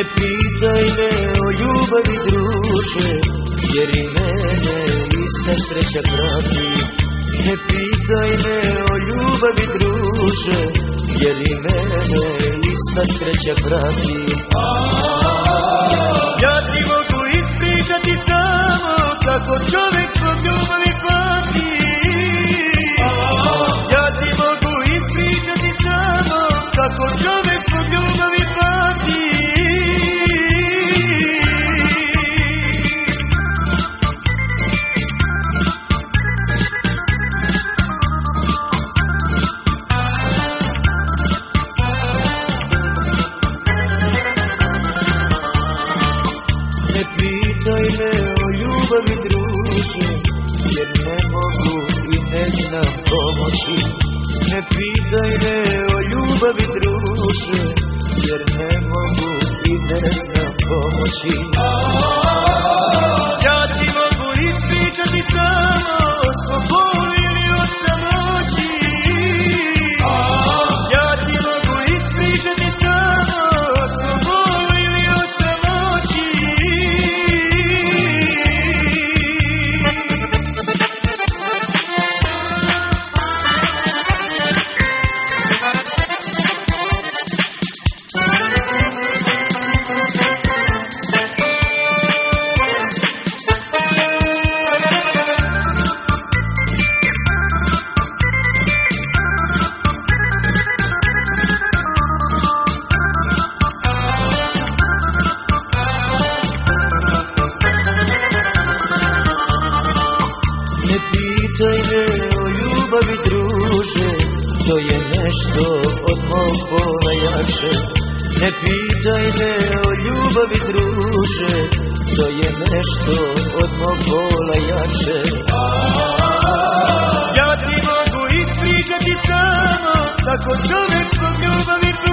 Ne pitaj me o ljubavi, druže, jer i mene ista sreća prati. Ne pitaj me o ljubavi, druže, jer i mene ista sreća prati. Ja ti mogu ispričati samo kako čovjek svog ljubavi pati. Ja ti mogu ispričati samo kako čovjek svog ljubavi pati. Ne pitaj me o ljubavi, druže, jer ne mogu i ne znam pomoći. Ne pitaj me o ljubavi, druže, jer ne mogu i ne znam pomoći. Ja ti mogu ispričati samo o svom bolu ili o samoći. Ja ti mogu ispričati samo o svom bolu ili o samoći. Ne pitaj me o ljubavi, druže, to je nešto od mog bola jače. Ne pitaj me o ljubavi, druže, to je nešto od mog bola jače. Ja ti mogu ispričati samo kako čovjek svog ljubavi